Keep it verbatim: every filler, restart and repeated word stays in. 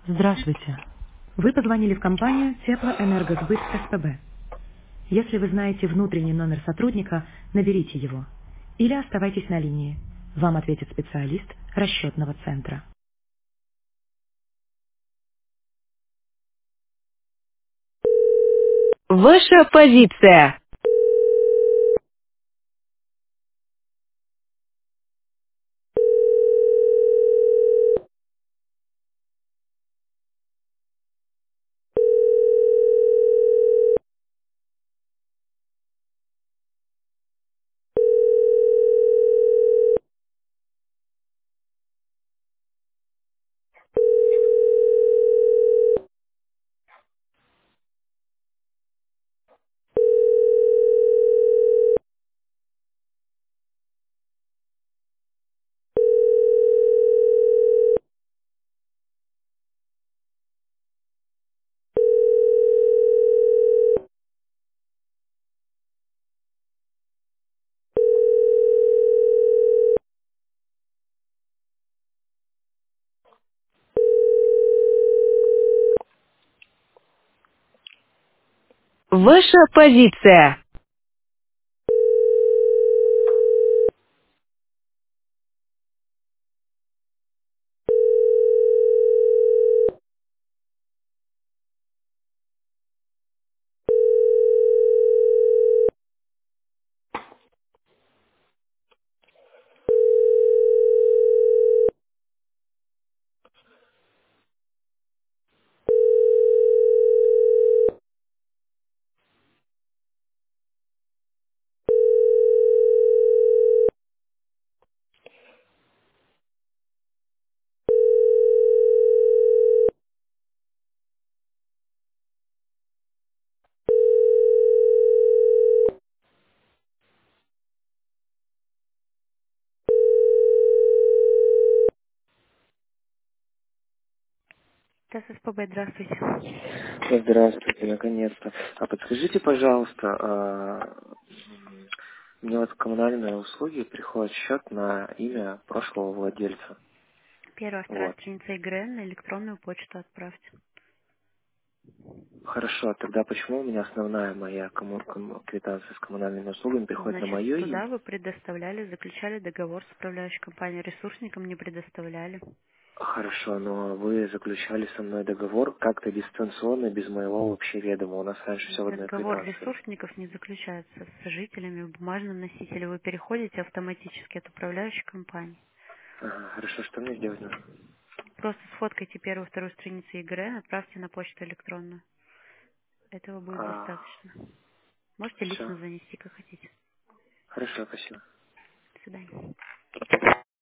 Здравствуйте. Вы позвонили в компанию Теплоэнергосбыт СПБ. Если вы знаете внутренний номер сотрудника, наберите его. Или оставайтесь на линии. Вам ответит специалист расчетного центра. Ваша позиция. Ваша позиция. ТССПБ, здравствуйте. Здравствуйте, наконец-то. А подскажите, пожалуйста, а, м, мне вот в коммунальные услуги приходит счет на имя прошлого владельца. Первая, вторая Вот. страница игры на электронную почту отправьте. Хорошо, а тогда почему у меня основная моя комму- комму- квитанция с коммунальными услугами приходит на Значит, мое туда имя? вы предоставляли, заключали договор с управляющей компанией, ресурсникам не предоставляли. Хорошо, но вы заключали со мной договор как-то дистанционно, без моего вообще ведома. У нас раньше все в одной Договор квитанции. ресурсников не заключается с жителями в бумажном носителе. Вы переходите автоматически от управляющей компании. Ага, хорошо, что мне сделать нужно? Просто сфоткайте первую, вторую страницу ЕГР, отправьте на почту электронную. Этого будет А, достаточно. Можете все. лично занести, как хотите. Хорошо, спасибо. До свидания.